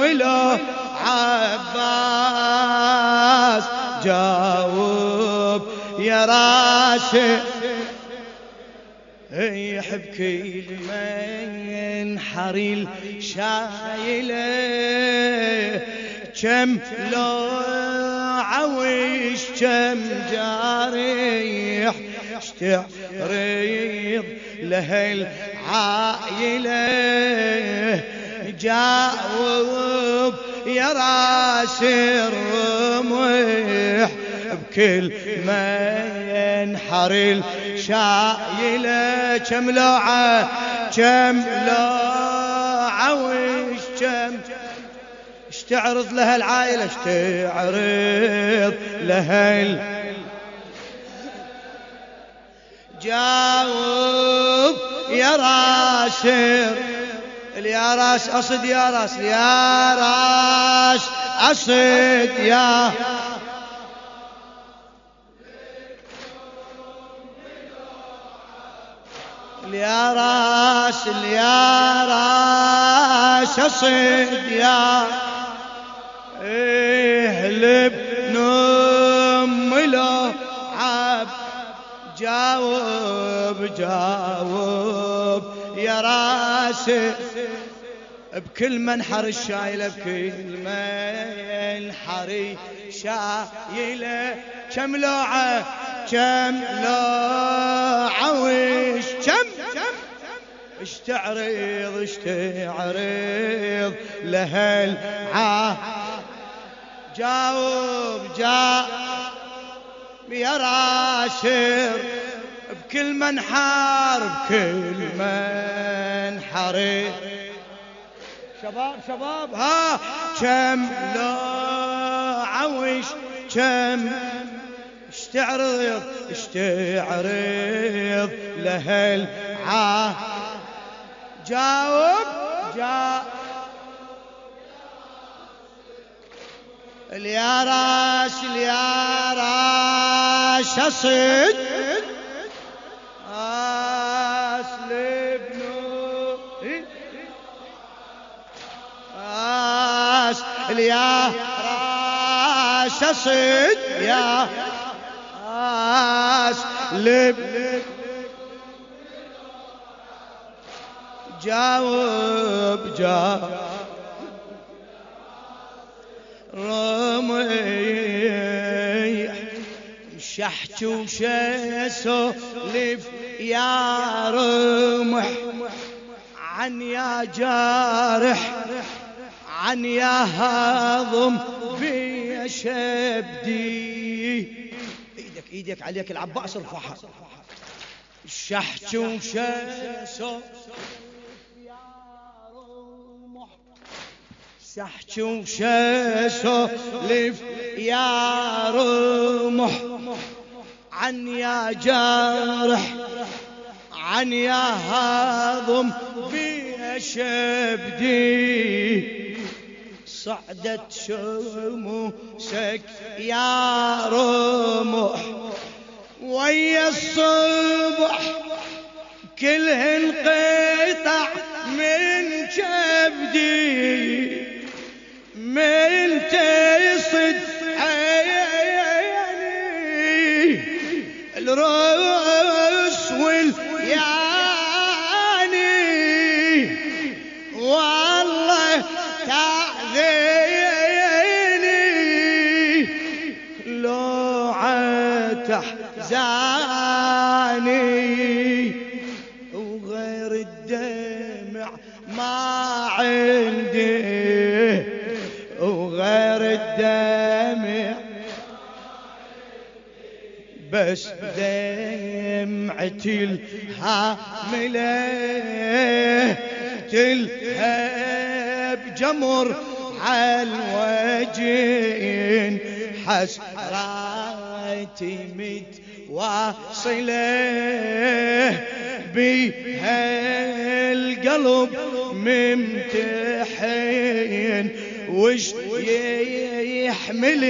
له عباس جاوب يا راسي يحب كل من حريل شايله كم لو عويش كم جاريح اشتعرض لهالعائله جاوب يا راس الرمح بكل من حريل شايله كم لوعه وش كم اشتعرض لها العائلة اشتعرض لها جاوب يا راسر يا راس أصد يا راس يا راس أصد يا راس أصد يا اهلب نم له عب جاوب يا راسي بكل منحر الشايله بكل منحر شايله كم لوعه وش كم اشتعرض لها جاوب يا راشر بكل منحر شباب ها كم وش كم اشتعرض لها جاوب يا راس أصد أسلب يا راس أصد يا أسلب جاوب رمي شحت وشسولف يا رمح عن يا جارح عن يا هاضم في شبدي ايدك عليك العباس ارفعها شحت وشسولف شحت وشسولف يا رمح عن يا جارح عن يا هاضم بشبدي صعدت شموسك يا رمح ويا الصبح كلهن قطع من كبدي من تصد عيني الرأس والياني والله تعذيني لو عتحزاني وغير الدمع ما عندي وغير الدمع بس دمعتي الحاملة تلهب جمر عالوجين حسراتي متواصلة بها القلب ممتحن وش يحمل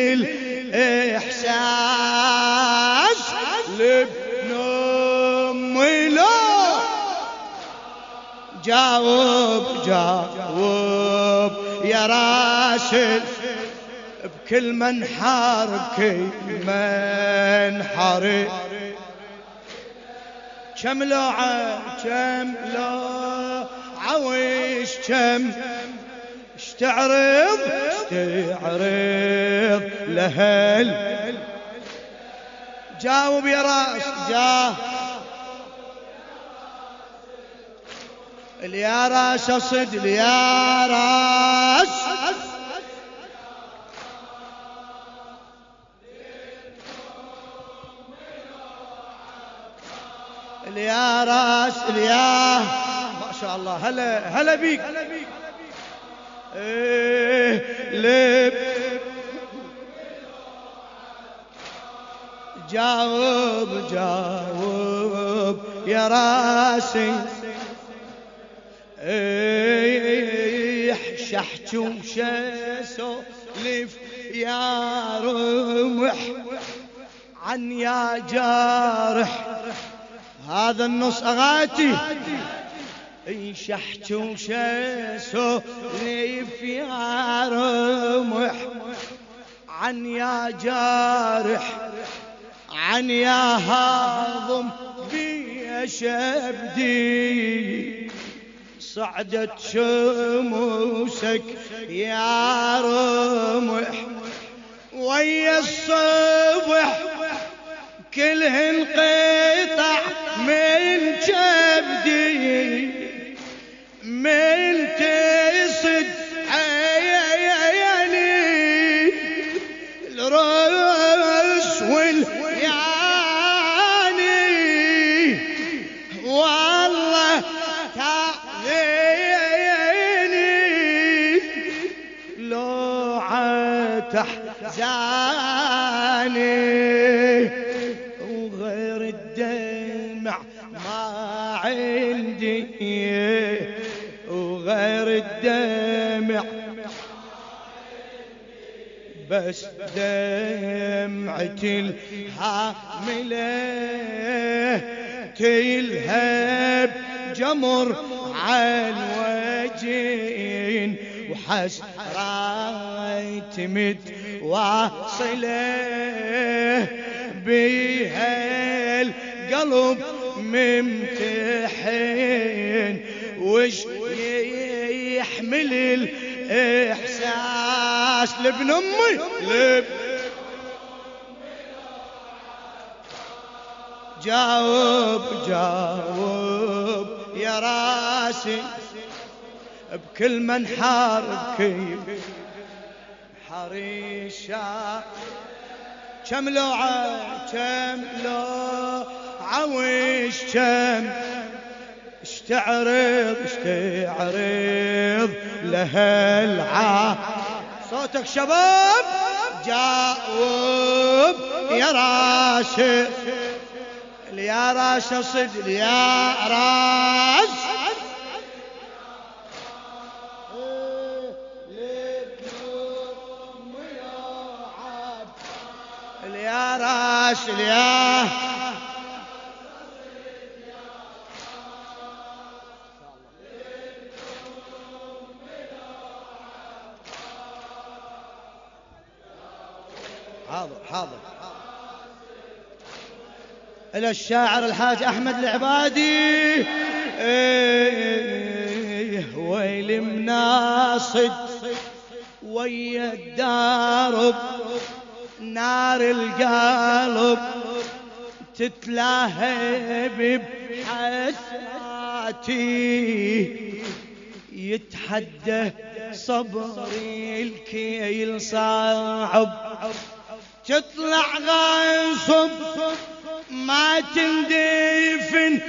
الإحساس لابن أمي لا جاوب جاوب يا راشد بكل منحار بكل منحر كم لوعة كم لوعة ويش كم اشتعرض لهل جاوب يا راس اليا راس صد اليا راس اليا راس اليا ما شاء الله هلا بيك لب جاوب يا راسي شحت وشسولف يا رمح عن يا جارح هذا النص أغاتي شحت وشسولف يا رمح عن يا جارح عن يا هاضم بي شبدي صعدت شموسك يا رمح ويا الصبح كلهن قطع من كبدي من تصد عيني الراس والياني والله تعذيني لو تحزاني وغير الدمع ما عندي وغير الدمع بس دمعتي الحاملة تلهب جمر عن وجين وحسرات متواصلة بيها القلب ممتحن وش يحمل الإحساس لابن أمي جاوب يا راسي بكل منحار بكيف حريشة كم لوعة وش كم اشتعرض لهالعا صوتك شباب جاوب يا راشد يا راس صد يا راس يا راس يا حاضر إلى الشاعر الحاج أحمد العبادي ويل مناصد ويا الدارب نار القلب تتلهب بحسراتي يتحدى صبري الكيل صعب تطلع غاصب ما تندفن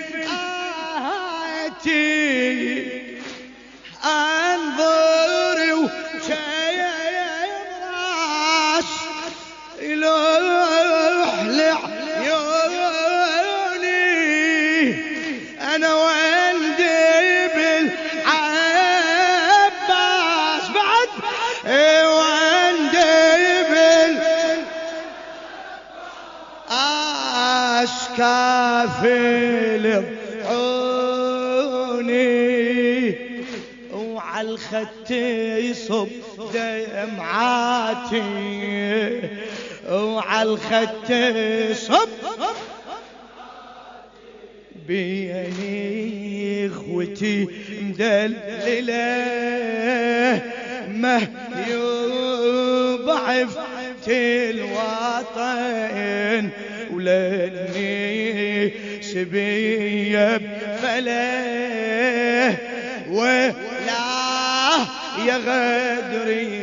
آهاتي انظري وشيء راس يلوح عيوني انا والدي بالعباس بعد كافل عوني الخد يصب دمعاتي، وعلى الخد يصب بيني اخوتي مدلله، ما يضعفت الوطن ولاني سبيه بفله، ولا يغدري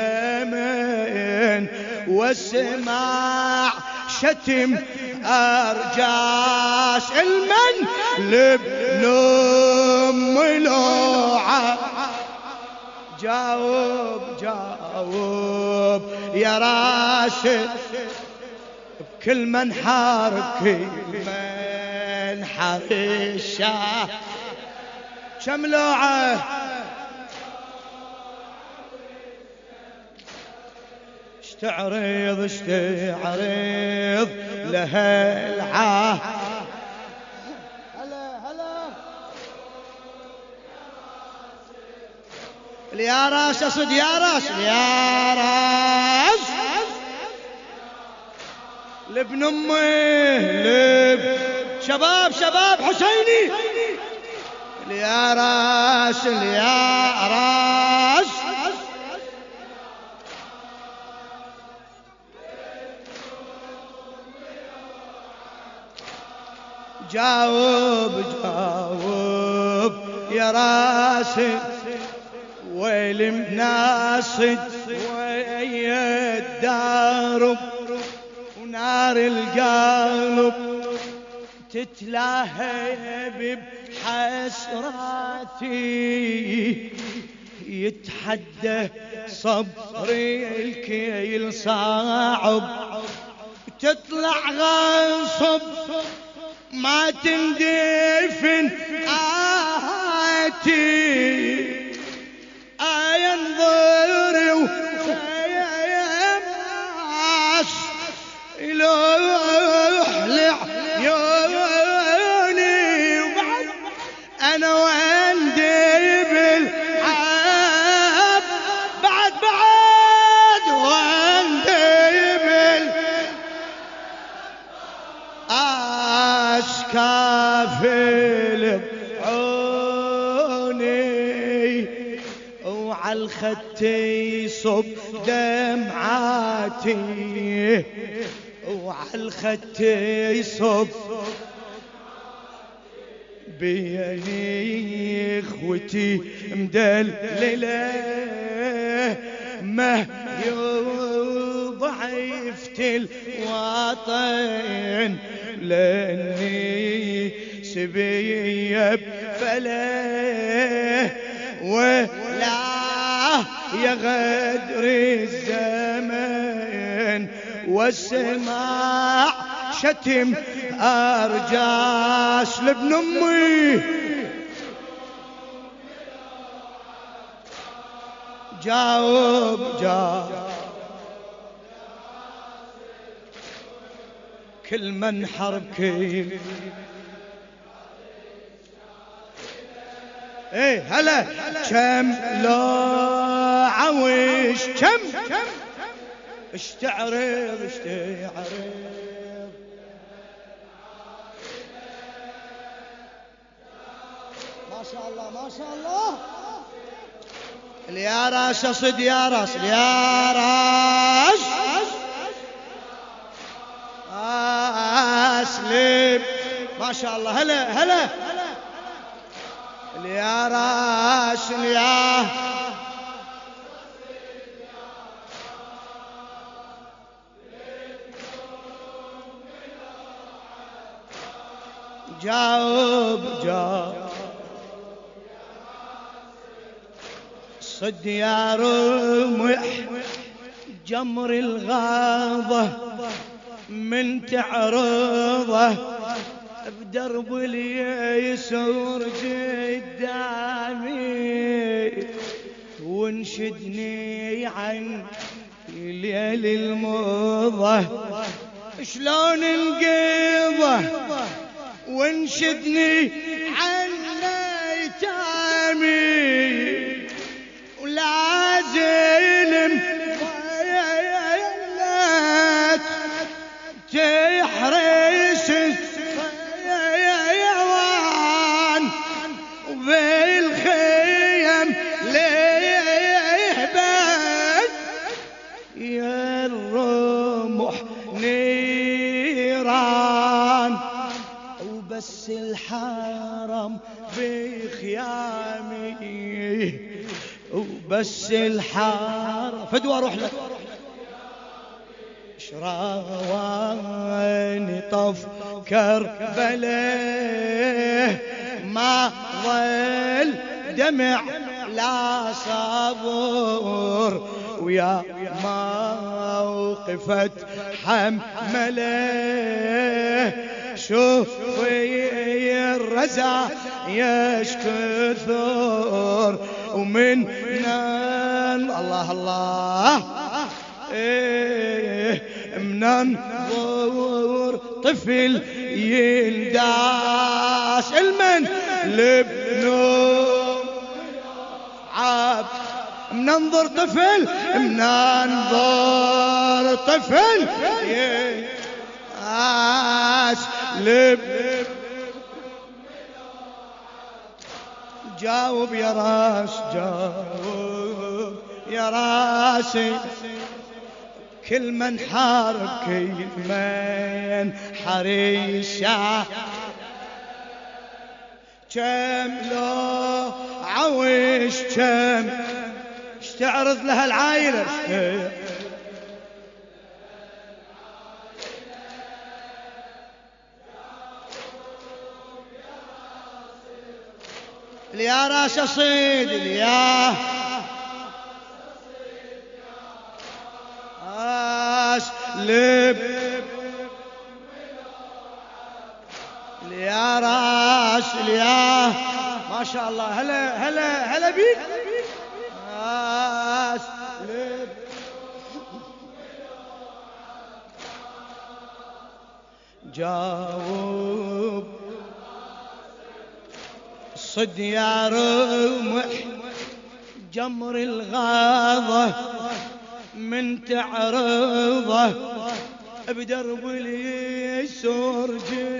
الزمن واسمع شتم أرجاش المن لابن أم لوعة. جاوب جاوب يا راشد بكل منحر بكل منحر الشاه كم لوعة اشتعرض اشتعرض لها العاه. هلا هلا يا راس اصد يا راس يا راس لابن امي لب شباب شباب حسيني يا راس يا راس جاوب جاوب يا راسي ويل مناصد ويا الدارب ونار القلب تتلاهب بحسراتي، يتحدى صبري الكيل صعب تطلع غصب ما تندفن آتي أينظر ويماس يلوح عيوني وبعد أنا وندي بالعاب بعد وندي كافل بعوني وعلى الخد يصب دمعاتي، وعلى الخد يصب بيني اخوتي مدلله، ما يضعفت الوطن لاني سبيه بفله، ولا يغدر الزمن والسماع شتم أرجاش لابن أمي. جاوب جاوب كل من حربك ايه هلا كم لو عوش كم اشتعرض ما شاء الله ما شاء الله. يا راس اصد يا راس يا راس اسلم ما شاء الله. هلا هلا يا راس يا جاوب جاوب صد يا رمح جمر الغاضة من تعرضه بدرب اليسور قدامي وانشدني عن ليل الموضة شلون انقضه وانشدني عن ايتامي خيامي وبس الحار فدوى اروح لك شراواني طف كربله ما ظل دمع لا صبر ويا موقفة حمله شوفي الرزا يشكثر ومن الله الله من ننظر طفل ينداس المن لبنو عاب مننظر طفل مننظر طفل ينداس لب جاوب يا راس جاوب يا راسي كل من حارب كل من حريشة كم لو عوش كم اشتعرض لها العائلة يا راس صيد يا لب يا راس يا ما شاء الله هلا هلا هلا بيك راس لب جاوب صد يا رمح جمر الغاضة من تعرضه بدرب اليسر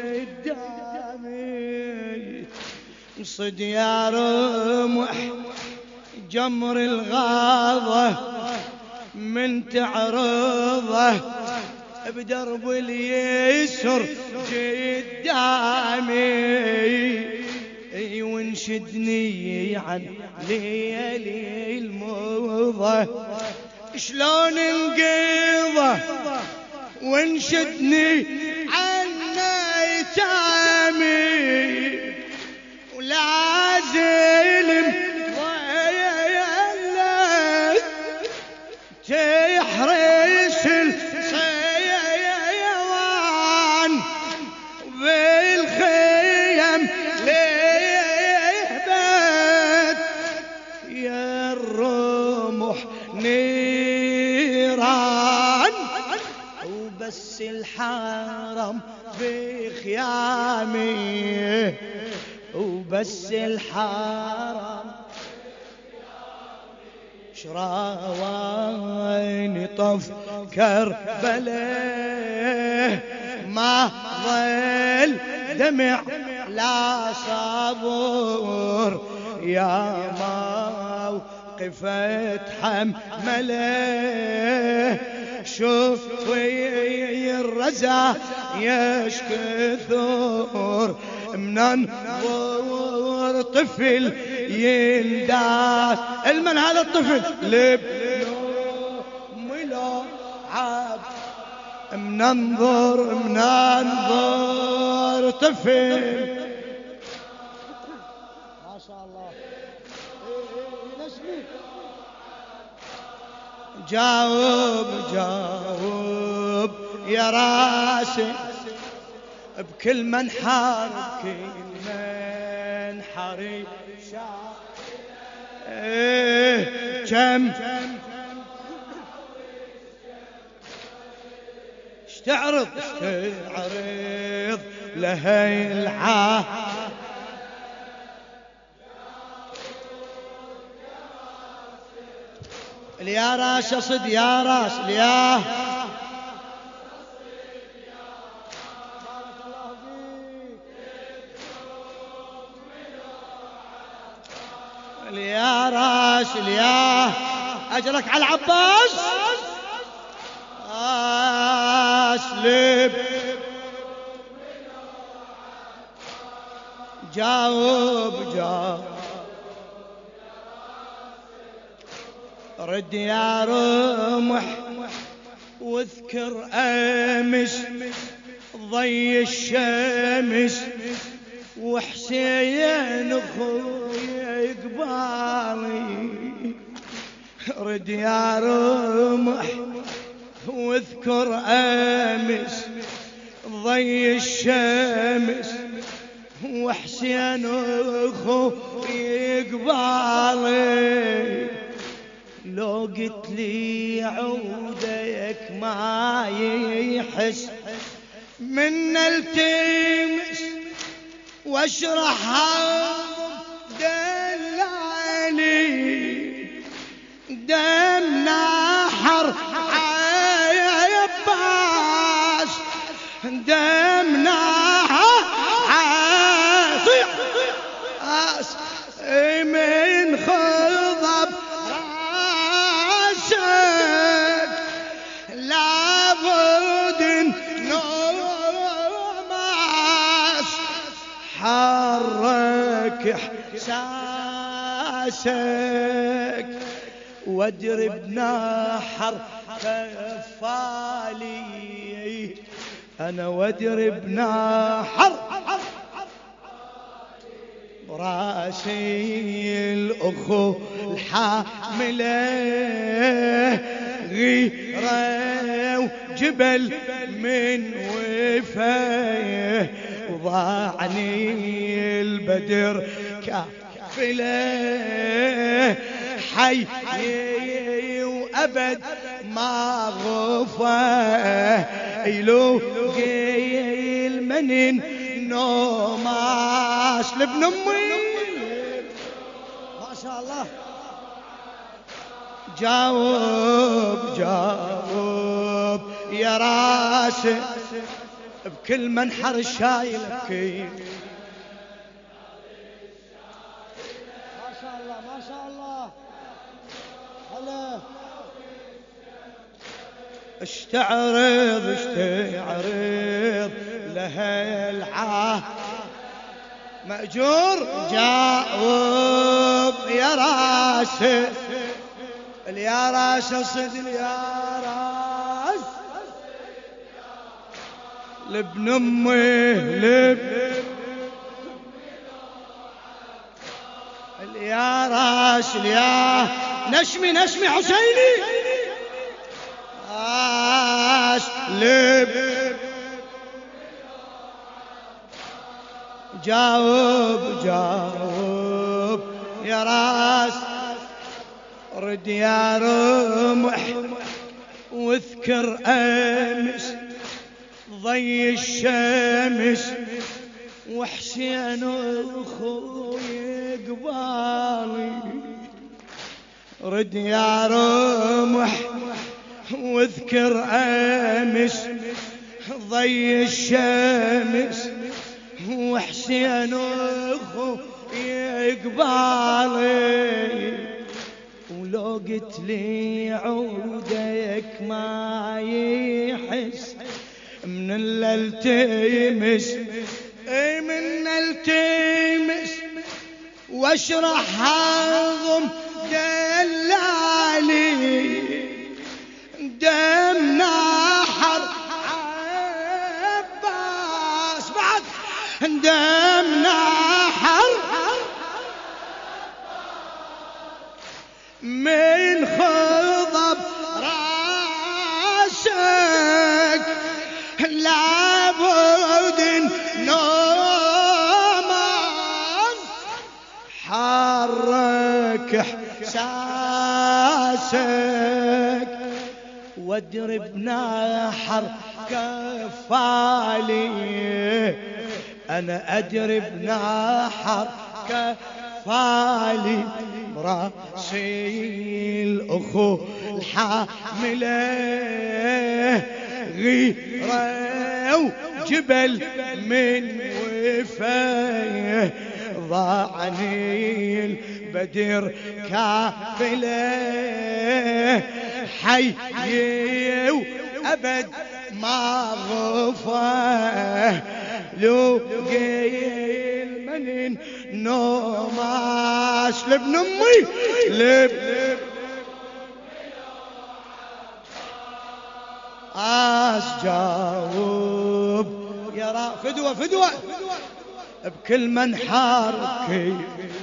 قدامي صد يا رمح جمر الغاضة من تعرضه بدرب اليسر قدامي وانشدني عن ليالي الموضة شلون انقضى وانشدني عن ايتامي ولازم ضيالك تحرس الصيوان بالخيم ليهبت يا الرمح نيران وبس الحرم بخيامي وبس الحرم شراواني طف كربله ما ظل دمع لا صبر يا موقفة حمله شوفي الرزا يشكثر مننظر طفل ينداس المن هذا الطفل لبنو ملعب مننظر طفل ما شاء الله جاوب جاوب يا راسي بكل من حارب كل من حريب كم اشتعرض لهي العاه يا راس صد يا راس يا يا راس يا اجرك على العباس اسلب جاوب جاوب رد يا رمح واذكر امس ضي الشمس وحسين اخويا قبالي. رد يا رمح واذكر امس ضي الشمس وحسين اخويا قبالي. لو قلت لي عودك ما يحس من التمس واشرح دلالي دم نحر عباس دم نحر من خضب راسك لابد نوماس حرك احساسك وادري بنحر كفالي. انا وادري بنحر براسي الاخو الحامله غيره وجبل من وفايه وضاعني البدر كافله حي وابد ما غفى يلوقي المنن نوماس لابن امي ما شاء الله. جاوب جاوب يا راسي بكل منحر شايلك. ما شاء الله ما شاء الله. هلا اشتعرض اشتعرض لها العاه مأجور. جاوب يا راسي يا راس صد يا راس لابن امي يا راس يا نشمي نشمي حسيني راس لب. جاوب جاوب يا راس رد يا رمح واذكر امس ضي الشمس وحسين اخوي قبالي. رد يا رمح واذكر امس ضي الشمس وحسين اخوي قبالي. ولو قلت لي عودك ما يحس من التمس من التمس واشرح هضم دلالي دم نحر عباس بعد دم نحر من خضب راسك لابد نوماس حرك احساسك وادري بنحر كفالي. انا ادري بنحر كفالي براسي الاخو الحامله غيره وجبل من وفايه ضاعني البدر كافله حي وابد ما غفى لو قيل منين نوماس لابن امي راس جاوب يا راس فدوة فدوة بكل منحار كيف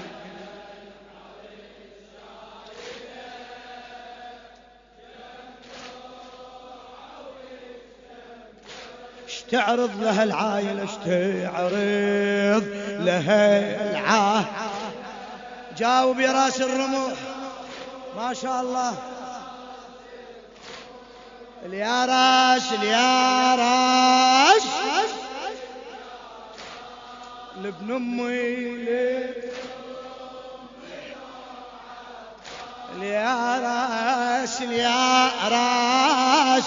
اشتعرض لها العايلة اشتعرض لها العايلة جاوب يا راس الرموح ما شاء الله اليا راس اليا راس لابن امي اليا راس اليا راس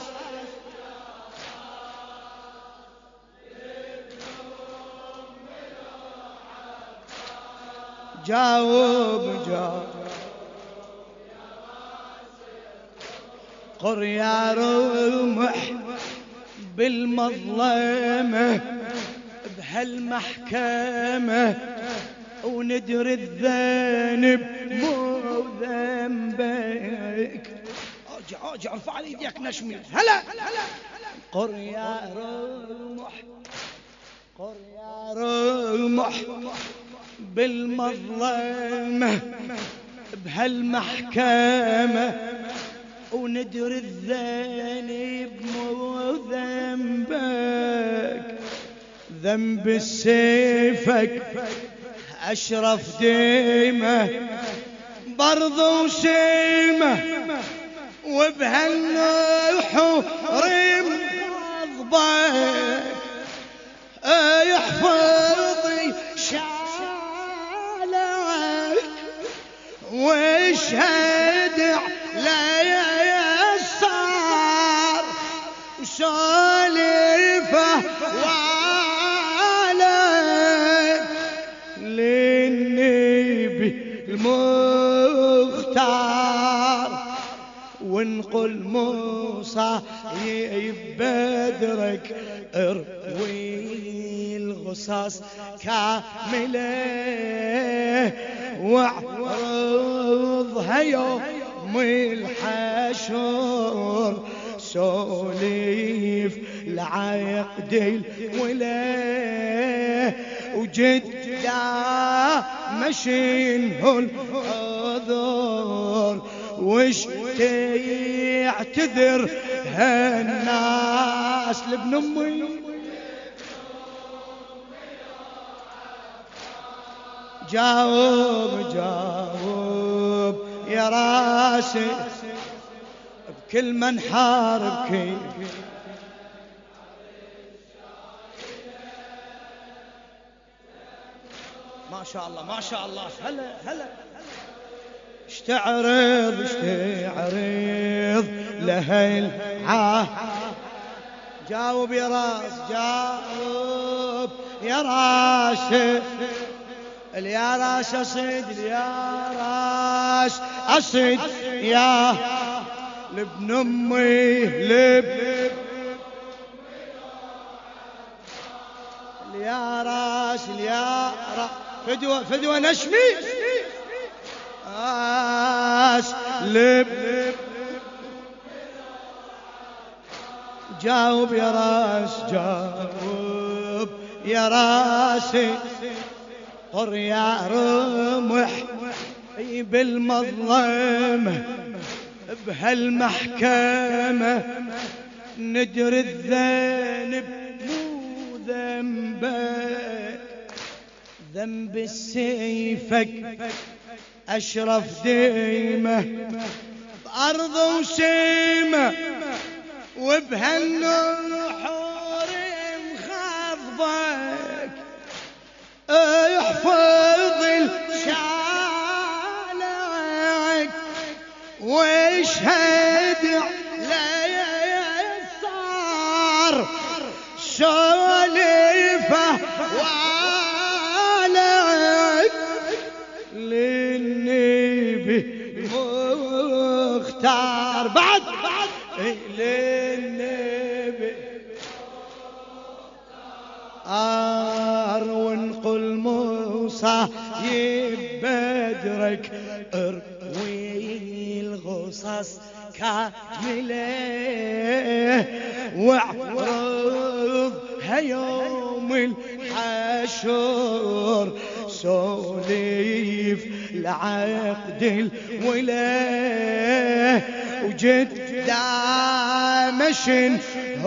جاوب قر يا رمح بالمظلمة بهالمحكمة وندري الذنب مو ذنبك ارجع ارفع لي ايديك نشمي هلا قر يا رمح قر يا رمح بالمظلمة بهالمحكمة وندري الذنب مو ذنبك ذنب سيفك أشرف ديمة برضو سيمة وبهالنحور غضبك يحفظي شعلك واشهد علي الصار وسالفه وعليك للنبي المختار ونقل موسى يبدرك اروي الغصاص كامله واعرضها يوم الحشر سوليف لعقد الولاء وجد لا مشينه العذر وش تعتذر هالناس لابن امي جاوب يا راسي بكل منحار بكي ما شاء الله ما شاء الله هلا اشتعرض لها جاوب يا راس جاوب يا راس اليا راس اصيد اليا راس اصيد يا لابن امي اليا راس اليا راس فدوة نشمي جاوب يا راس جاوب يا راسي قر يا رمح بالمظلمة بهالمحكمة ندري الذنب مو ذنبك ذنب سيفك أشرف ديمة بأرض وسيمة وبهالنحور مخضبك يحفظ الشعلك واشهد علي صار سالفه وعليك للنبي مختار بعد للنبي ونقل موسى يبدرك اروي الغصص كاملة وعرضها يوم الحشر سوليف لعقد الولاة وجد دامشن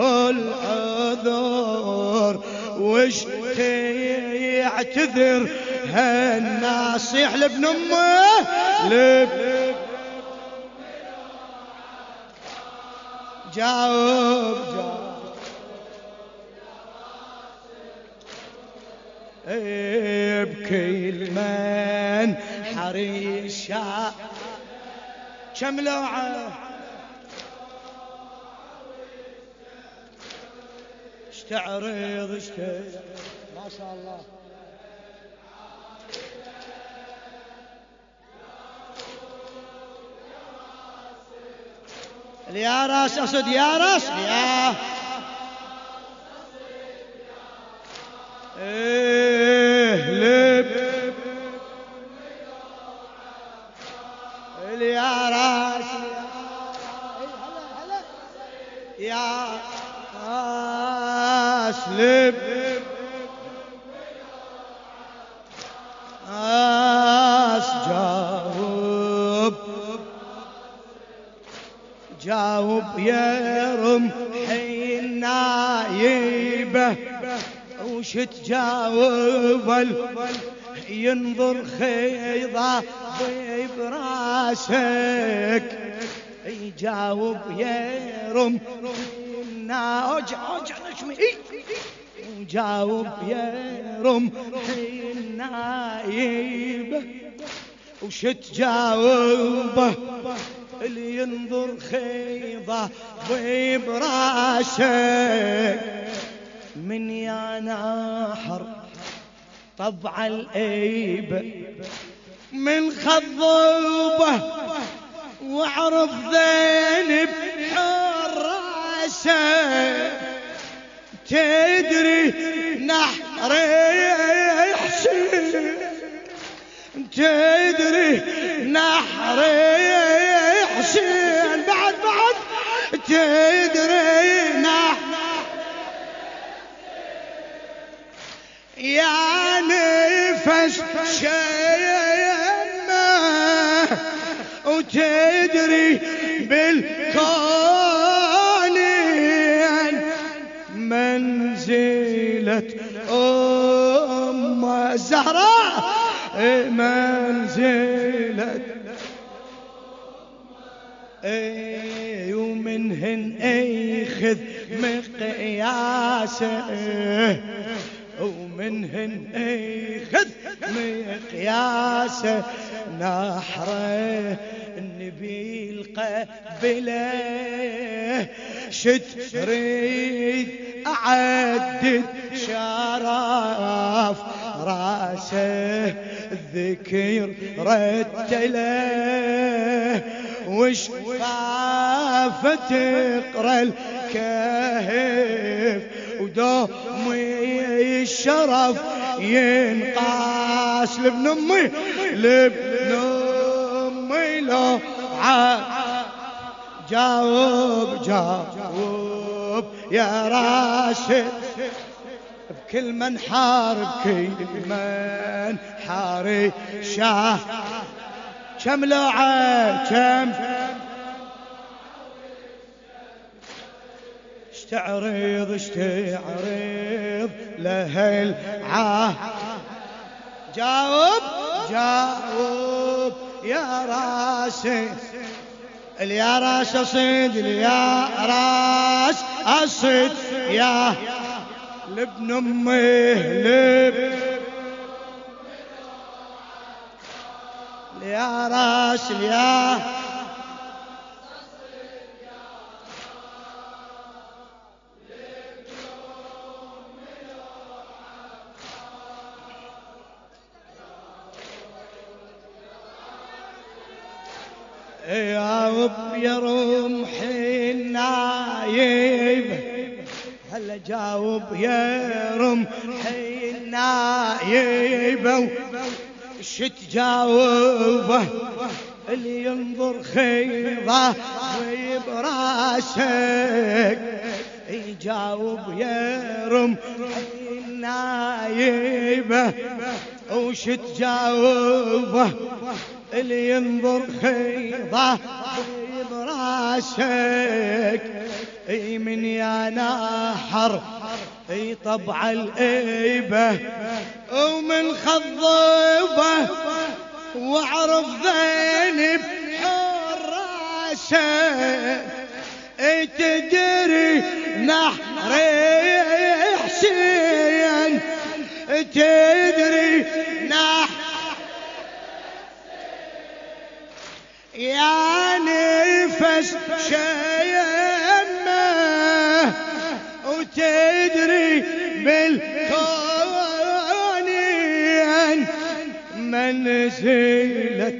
هالعذر وش يعتذر هالناصح لابن امه جاوب بكل من حريشا شملوعه اشتعرض ما شاء الله يا راس أصد يا راس يا لب يا راس يا راس لب جاوب يا رمحي النايبة وش تجاوب ينظر خيضة براسك يجاوب يا رمحي النايبة وجاوب يا رمحي النايبة وش تجاوبه اللي ينظر خيضة براسك من يا ناحر طبع الأيبة من خضوبة واعرف ذنب حراسك تدري نحر حسين تدري نحر حسين بعد تدري يا نفس شيمة وتدري بالكون منزلة أم الزهراء منزلة ومنهن اخذ مقياسه ومنهن اخذ مقياسه نحره النبي القبله شتريد اعدد شرف راسه الذكر رتله وش خاف تقرا الكهف ودومي الشرف ينقاس لابن امي لو جاوب يا راشد بكل من حارب كل من حاري شاه كم لوعه كم اشتعرض لهل جاوب يا راسي اليا راس اصيد اليا راس اصيد يا لابن امي يا راس يا يا رمحي النايب هلا جاوب يا رمحي النايب وش تجاوبه اللي ينظر خيضه وبراسك يجاوب يرم النايبه وش تجاوبه اللي ينظر خيضه براسك من يا ناحر طبع الايبه ومن خضبه واعرف ذنب حراسه تدري نحر حسين تدري يا نفس شيمه وتدري بالكون منزلة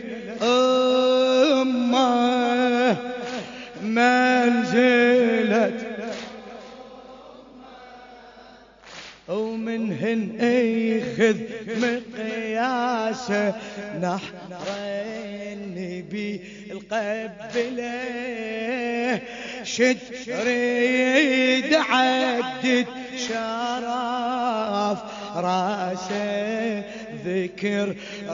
أمه منزلة ومنهن يخذ مقياسه نحرين بالقبله شد ريد عدد شرف راسه ذكر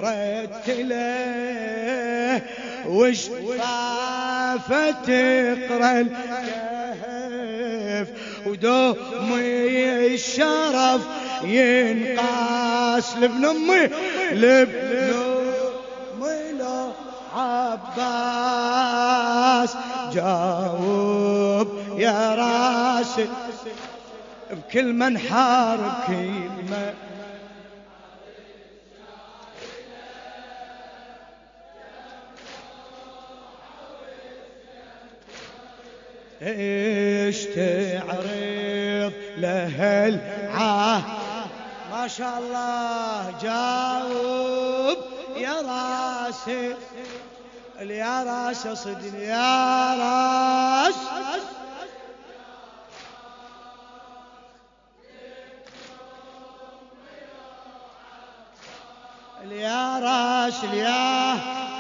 رتله وش طافه تقرا الكهف ودوم الشرف ينقاس لابن امي لابن لو عباس جاوب يا راسي بكل منحار بكلمه ايش تعرض لهل ما شاء الله جاوب يا راسي يا راس صدق يا راس يا راس يا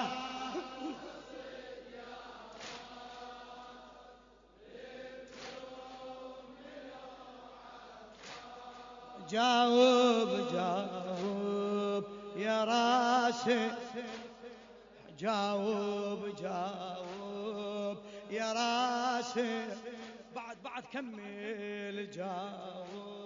جاوب جاوب يا راسي جاوب جاوب يا راسي بعد كمل جاوب